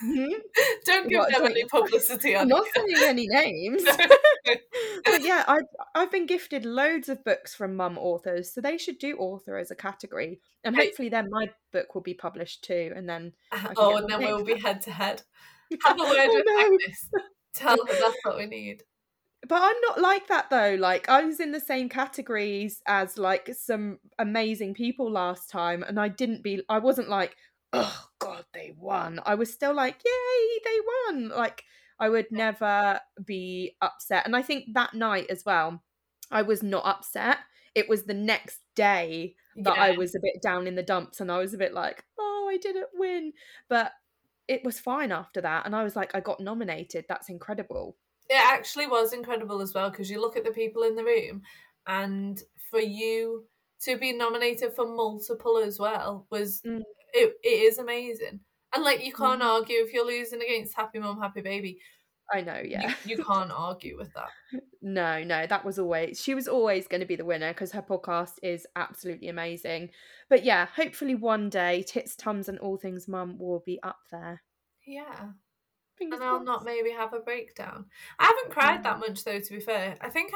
Don't give What, them don't any publicity I'm on not saying any names. it. But yeah, I've been gifted loads of books from mum authors, so they should do author as a category. And Hey, hopefully then my book will be published too, and then I can oh, get and my then name we'll to be that. head to head. Have a word Oh with no. Agnes. Tell her that's what we need. But I'm not like that though. Like I was in the same categories as like some amazing people last time, and I wasn't like, oh god, they won. I was still like, yay, they won. Like I would never be upset. And I think that night as well, I was not upset. It was the next day that Yeah, I was a bit down in the dumps, and I was a bit like, oh, I didn't win. But it was fine after that, and I was like, I got nominated. That's incredible. it actually was incredible as well because you look at the people in the room, and for you to be nominated for multiple as well was Mm, it is amazing. And like you can't mm. argue if you're losing against Happy Mum, Happy Baby. I know, yeah. You can't argue with that. No, no, that was always she was always going to be the winner because her podcast is absolutely amazing. But yeah, hopefully one day Tits, Tums, and All Things Mum will be up there. Yeah. Fingers And I'll not crossed. maybe have a breakdown. I haven't cried Mm. that much though, to be fair.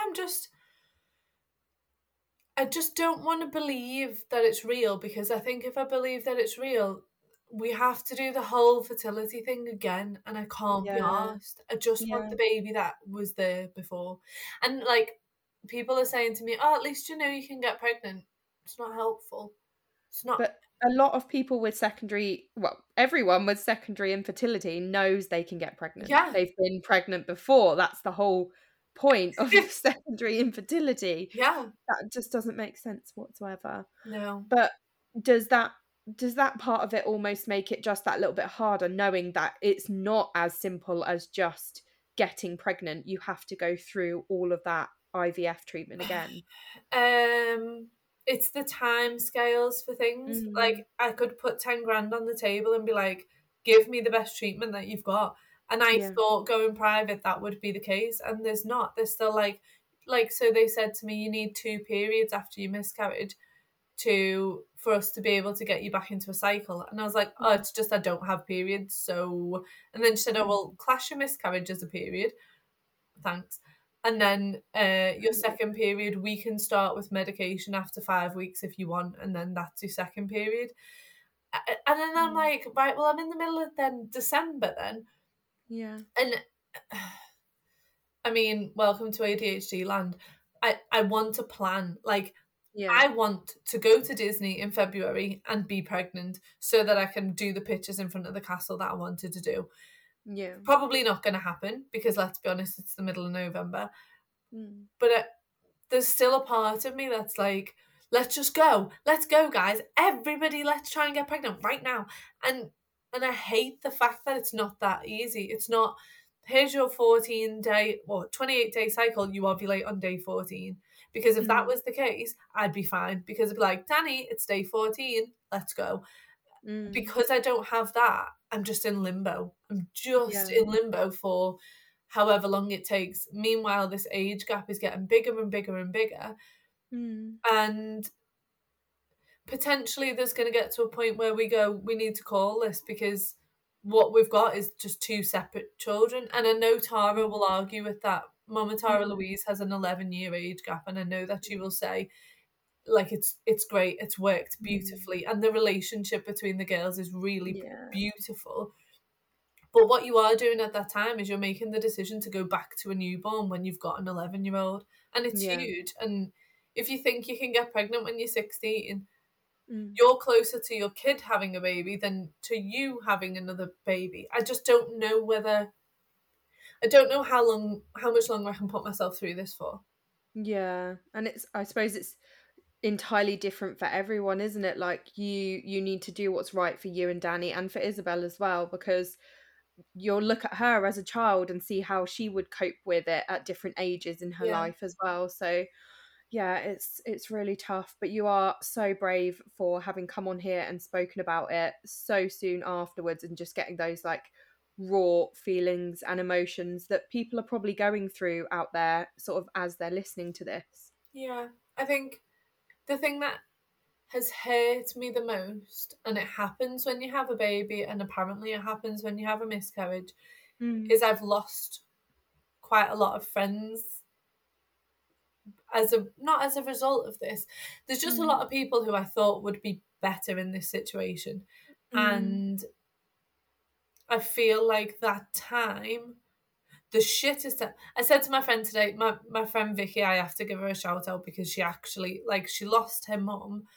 I just don't want to believe that it's real because I think if I believe that it's real, we have to do the whole fertility thing again, and I can't be Yeah, asked. I just want yeah. the baby that was there before. And like people are saying to me, "Oh, at least you know you can get pregnant." It's not helpful. It's not. But a lot of people with everyone with secondary infertility knows they can get pregnant. Yeah. They've been pregnant before. That's the whole point of secondary infertility. Yeah. That just doesn't make sense whatsoever. No. But does that does that part of it almost make it just that little bit harder, knowing that it's not as simple as just getting pregnant? You have to go through all of that IVF treatment again. Um, it's the time scales for things. Mm, Like I could put 10 grand on the table and be like, "Give me the best treatment that you've got." And I yeah. thought going private that would be the case, and there's not. There's still like so they said to me, "You need 2 periods after your miscarriage for us to be able to get you back into a cycle." And I was like, "Oh, Mm, it's just I don't have periods." So, and then she said, "Oh, mm, well, class your miscarriage as a period." Thanks. And then your second period, we can start with medication after 5 weeks if you want, and then that's your second period. And then I'm mm. like, right, well, I'm in the middle of then December then, Yeah. and I mean, welcome to ADHD land. I want to plan. Like, Yeah. I want to go to Disney in February and be pregnant so that I can do the pictures in front of the castle that I wanted to do. Yeah. Probably not going to happen because let's be honest, it's the middle of November. Mm. But there's still a part of me that's like, let's just go. Let's go, guys. Everybody, let's try and get pregnant right now. And I hate the fact that it's not that easy. It's not, here's your 14-day or 28-day cycle, you ovulate on day 14. Because if that Mm. was the case, I'd be fine. Because it'd be like, Danny, it's day 14, let's go. Mm. Because I don't have that, I'm just in limbo. I'm just Yeah. in limbo for however long it takes. Meanwhile, this age gap is getting bigger and bigger and bigger. Mm. And potentially there's going to get to a point where we go, we need to call this because what we've got is just two separate children. And I know Tara will argue with that. Mama Tara Mm. Louise has an 11-year age gap, and I know that she will say, like, it's great, it's worked Mm. beautifully, and the relationship between the girls is really Yeah. beautiful. But what you are doing at that time is you're making the decision to go back to a newborn when you've got an 11-year-old. And it's Yeah. huge. And if you think you can get pregnant when you're 16, Mm. you're closer to your kid having a baby than to you having another baby. I just don't know I don't know how much longer I can put myself through this for. Yeah. And I suppose it's entirely different for everyone, isn't it? Like you need to do what's right for you and Danny and for Isabel as well, because you'll look at her as a child and see how she would cope with it at different ages in her Yeah. life as well. So yeah, it's really tough, but you are so brave for having come on here and spoken about it so soon afterwards and just getting those like raw feelings and emotions that people are probably going through out there sort of as they're listening to this. Yeah. I think the thing that has hurt me the most, and it happens when you have a baby, and apparently it happens when you have a miscarriage, Mm. is I've lost quite a lot of friends not as a result of this. There's just a Mm. lot of people who I thought would be better in this situation. Mm. And I feel like that time, the shittest time. I said to my friend today, my friend Vicky, I have to give her a shout out because she actually, like, she lost her mum.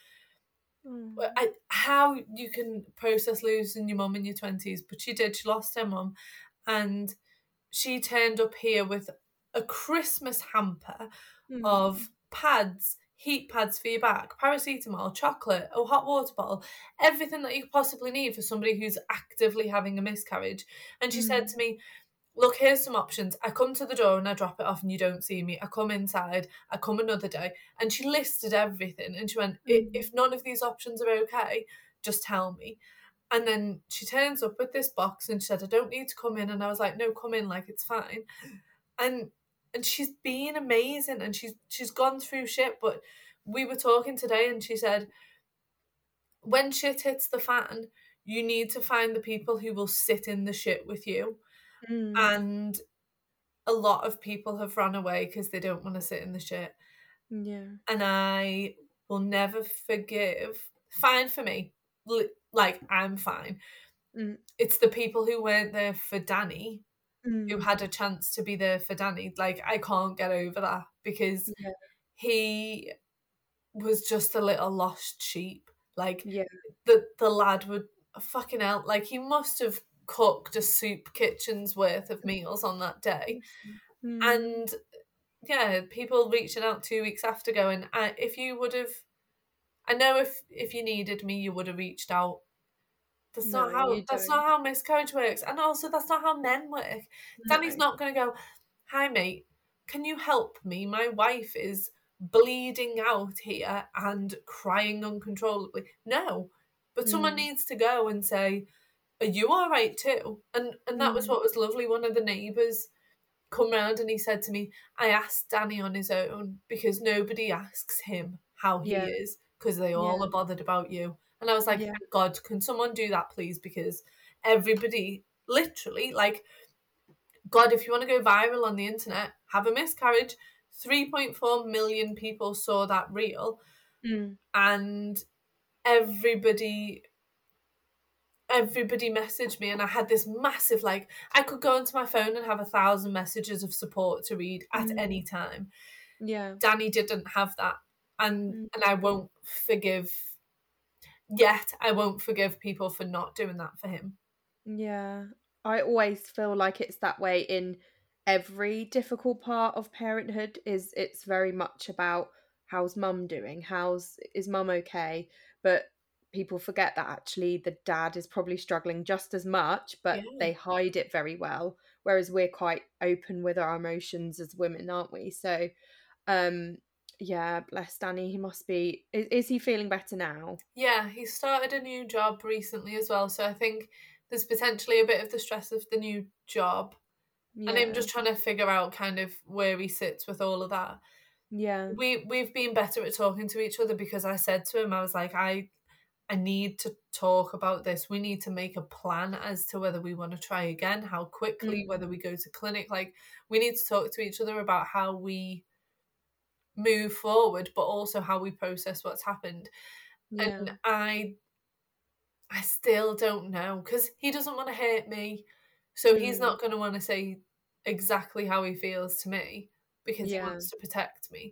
Mm. How you can process losing your mum in your 20s, but she did. She lost her mum, and she turned up here with a Christmas hamper Mm. of pads, heat pads for your back, paracetamol, chocolate, a hot water bottle, everything that you could possibly need for somebody who's actively having a miscarriage. And she said Mm. to me, look, here's some options. I come to the door and I drop it off and you don't see me. I come inside, I come another day. And she listed everything and she went, Mm. if none of these options are okay, just tell me. And then she turns up with this box and she said, I don't need to come in. And I was like, no, come in, like, it's fine. And she's been amazing and she's gone through shit. But we were talking today and she said, when shit hits the fan, you need to find the people who will sit in the shit with you. Mm. And a lot of people have run away because they don't want to sit in the shit. Yeah. And I will never forgive. Fine for me. Like, I'm fine. Mm. It's the people who weren't there for Danny, who Mm. had a chance to be there for Danny. Like, I can't get over that because Yeah. he was just a little lost sheep. Like, Yeah. the lad would fucking hell. Like, he must have cooked a soup kitchen's worth of meals on that day. Mm. And yeah, people reaching out 2 weeks after going, if you would have, I know if you needed me, you would have reached out. No, you That's not don't. how miscarriage works. And also that's not how men work. Danny's No. not gonna go, hi mate, can you help me? My wife is bleeding out here and crying uncontrollably. No. But someone Mm. needs to go and say, are you alright too? And that was Mm. what was lovely. One of the neighbours come round and he said to me, I asked Danny on his own because nobody asks him how he Yeah. is because they all Yeah. are bothered about you. And I was like, Yeah. thank God, can someone do that, please? Because everybody, literally, like, God, if you want to go viral on the internet, have a miscarriage. 3.4 million people saw that reel, Mm. and everybody everybody messaged me and I had this massive, like, I could go onto my phone and have 1,000 messages of support to read at Mm. any time. Yeah. Danny didn't have that. And Mm. I won't forgive yet. I won't forgive people for not doing that for him. Yeah. I always feel like it's that way in every difficult part of parenthood is it's very much about how's mum doing? How's is mum okay? But people forget that actually the dad is probably struggling just as much, but Yeah. they hide it very well. Whereas we're quite open with our emotions as women, aren't we? So um yeah, bless Danny. He must be is he feeling better now? Yeah, he started a new job recently as well. So I think there's potentially a bit of the stress of the new job and him Yeah. just trying to figure out kind of where he sits with all of that. Yeah. We've been better at talking to each other because I said to him, I was like, I need to talk about this. We need to make a plan as to whether we want to try again, how quickly, Mm. whether we go to clinic. Like, we need to talk to each other about how we move forward, but also how we process what's happened. Yeah. And I still don't know because he doesn't want to hurt me. So he's Mm. not going to want to say exactly how he feels to me because he Yeah. wants to protect me.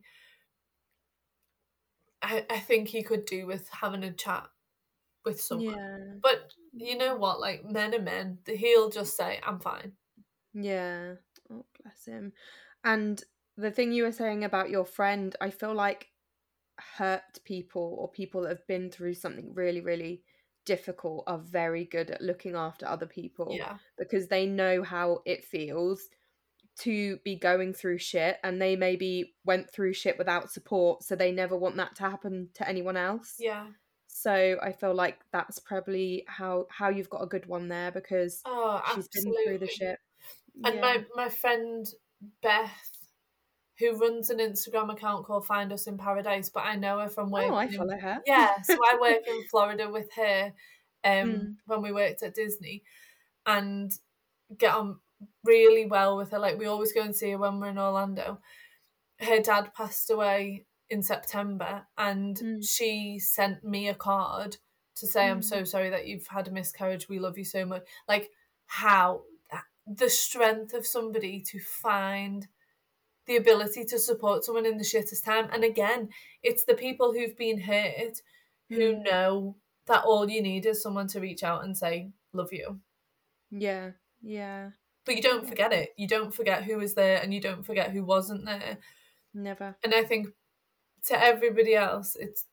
I think he could do with having a chat with someone. Yeah. But you know what? Like, men are men. He'll just say, I'm fine. Yeah. Oh, bless him. And the thing you were saying about your friend, I feel like hurt people or people that have been through something really, really difficult are very good at looking after other people Yeah. because they know how it feels to be going through shit and they maybe went through shit without support, so they never want that to happen to anyone else. Yeah. So I feel like that's probably how you've got a good one there because Oh, she's been through the absolutely. shit. And Yeah. my friend Beth, who runs an Instagram account called Find Us in Paradise, but I know her from working. Oh, I follow her. Yeah, so I work in Florida with her when we worked at Disney, and get on really well with her. Like, we always go and see her when we're in Orlando. Her dad passed away in September, and she sent me a card to say, I'm so sorry that you've had a miscarriage. We love you so much. Like, how the strength of somebody to find the ability to support someone in the shittest time. And again, it's the people who've been hurt who know that all you need is someone to reach out and say, love you. Yeah, yeah. But you don't forget it. You don't forget who was there, and you don't forget who wasn't there. Never. And I think to everybody else, it's,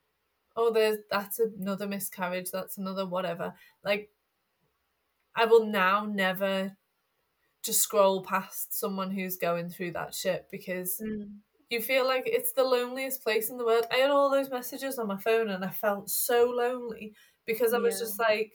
that's another miscarriage, that's another whatever. Like, I will now never just scroll past someone who's going through that shit, because you feel like it's the loneliest place in the world. I had all those messages on my phone and I felt so lonely, because I was just like,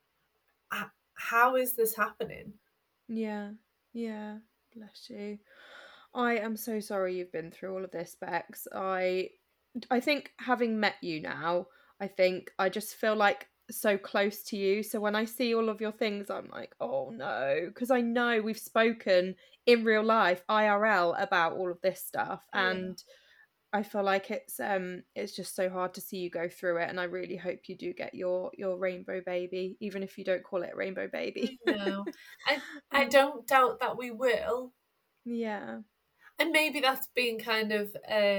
how is this happening? Yeah, bless you. I am so sorry you've been through all of this, Bex. I think having met you now, I just feel like so close to you. So when I see all of your things, I'm like, oh no, because I know we've spoken in real life, IRL, about all of this stuff, and I feel like it's just so hard to see you go through it, and I really hope you do get your rainbow baby, even if you don't call it a rainbow baby. No, I don't doubt that we will. Yeah. And maybe that's being kind of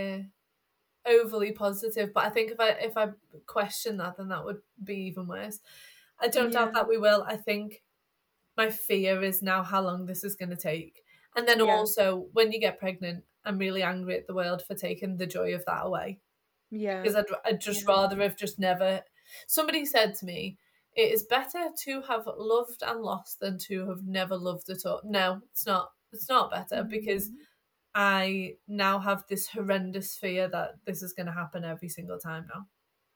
overly positive, but I think if I question that, then that would be even worse. I don't doubt that we will. I think my fear is now how long this is going to take. And then also, when you get pregnant, I'm really angry at the world for taking the joy of that away. Yeah. Because I'd just rather have just never... Somebody said to me, it is better to have loved and lost than to have never loved at all. No, it's not. It's not better, because I now have this horrendous fear that this is going to happen every single time now.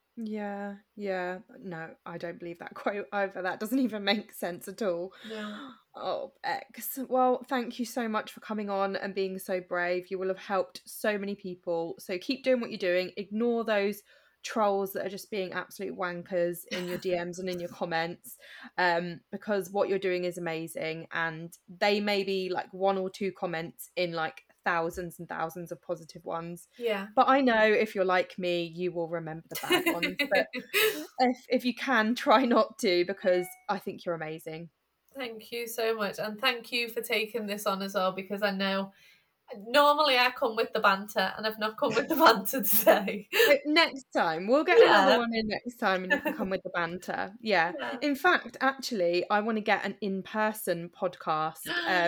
Yeah. No, I don't believe that quote either. That doesn't even make sense at all. No. Oh, Bex. Well, thank you so much for coming on and being so brave. You will have helped so many people. So keep doing what you're doing. Ignore those trolls that are just being absolute wankers in your DMs and in your comments, because what you're doing is amazing, and they may be like one or two comments in like thousands and thousands of positive ones. Yeah. But I know if you're like me, you will remember the bad ones. But if you can, try not to, because I think you're amazing. Thank you so much. And thank you for taking this on as well, because I know normally I come with the banter, and I've not come with the banter today. Next time. We'll get another one in next time, and you can come with the banter. Yeah. In fact, actually, I want to get an in-person podcast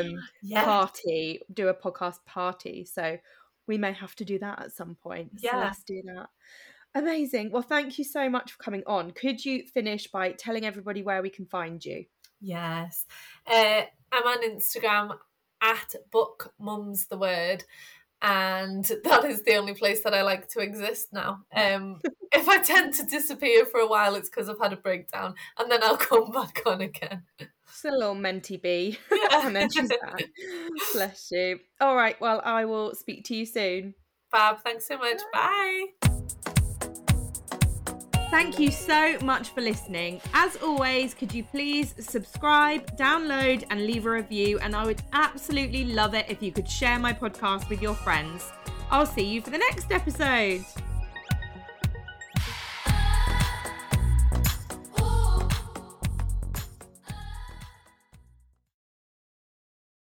party, do a podcast party. So we may have to do that at some point. Yeah. So let's do that. Amazing. Well, thank you so much for coming on. Could you finish by telling everybody where we can find you? Yes. I'm on Instagram at bookmumstheword, and that is the only place that I like to exist now. If I tend to disappear for a while, it's because I've had a breakdown, and then I'll come back on again. Just a little mentee bee. And then she's back. Bless you. All right, well, I will speak to you soon. Fab, thanks so much. Bye. Thank you so much for listening. As always, could you please subscribe, download, and leave a review? And I would absolutely love it if you could share my podcast with your friends. I'll see you for the next episode.